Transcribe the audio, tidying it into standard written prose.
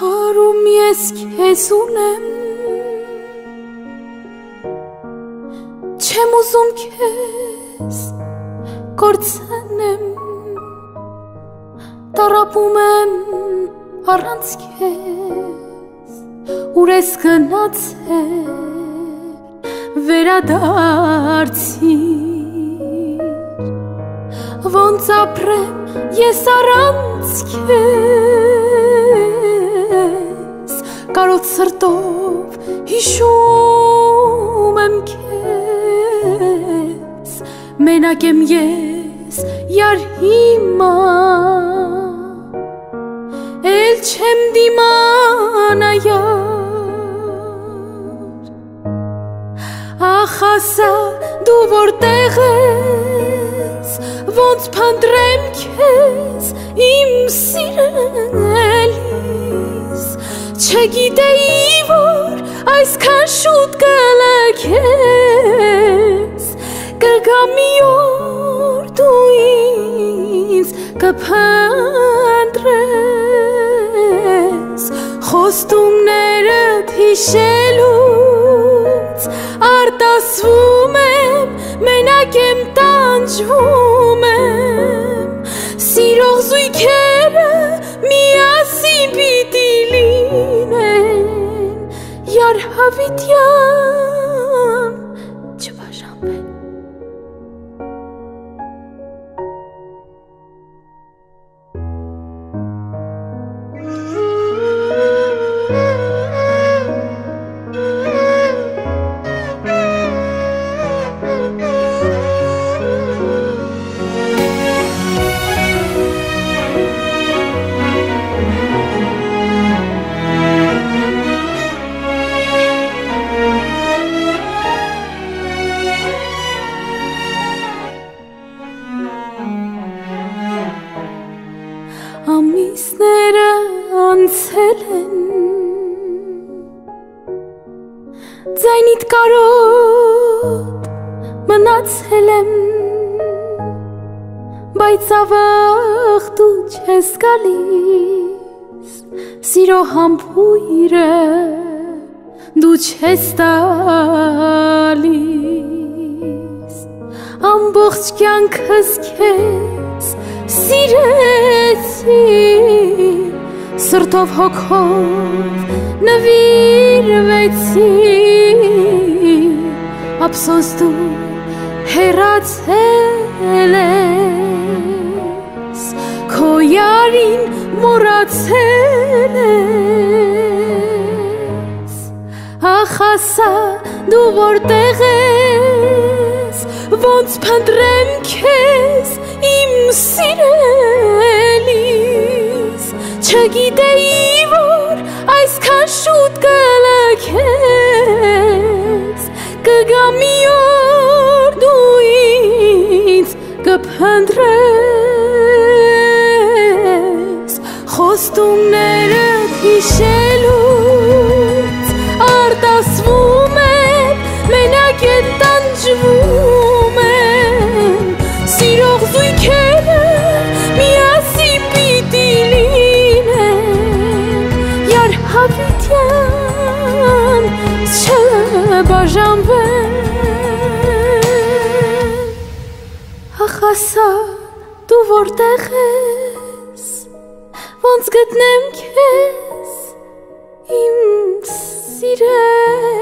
աշխարհում ես քեզ ունեմ, չեմ ուզում քեզ կորցնեմ, տառապում եմ առանց քեզ, ուր ես գնացել վերադարձիր, ոնց ապրեմ ես առանց քեզ, կարոտ սրտով հիշում եմ քեզ, մենակ եմ ես յար հիմա, էլ չեմ դիմանա յար, ախ ասա դու որտեղ ես, ոնց փնտրեմ քեզ իմ սիրելիս, չգիտեի որ այսքան շուտ կլքես, կգա մի օր դու ինձ կփնտրես, խոստումներդ հիշելուց արտասվում եմ, մենակ եմ տանջվում եմ, սիրող զույգերը միասին պիտի լինեն, յար հավիտյան չբաժանվեն։ Ամիսները անցել են, ձայնիդ կարոտ մնացել եմ, բայց ավաղ դու չես գալիս, սիրո համբույրը դու չես տալիս, ամբողջ կյանքս քեզ սիրեցի, սրտով հոգով նվիրվեցի, ափսոս դու հեռացել ես, քո յարին մոռացել ես, ախ ասա դու որտեղ ես, ոնց փնտրեմ քեզ իմ սիրելիս, չգիտեի որ այսքան շուտ կլքես, կգա մի օր դու ինձ կփնտրես, խոստումներդ հիշելուց արտասվում եմ, մենակ եմ տանջվում եմ, սիրող զույգերը միասին պիտի լինեն, յար հավիտյան չբաժանվեն, ախ ասա դու որտեղ ես, ոնց գտնեմ քեզ իմ սիրել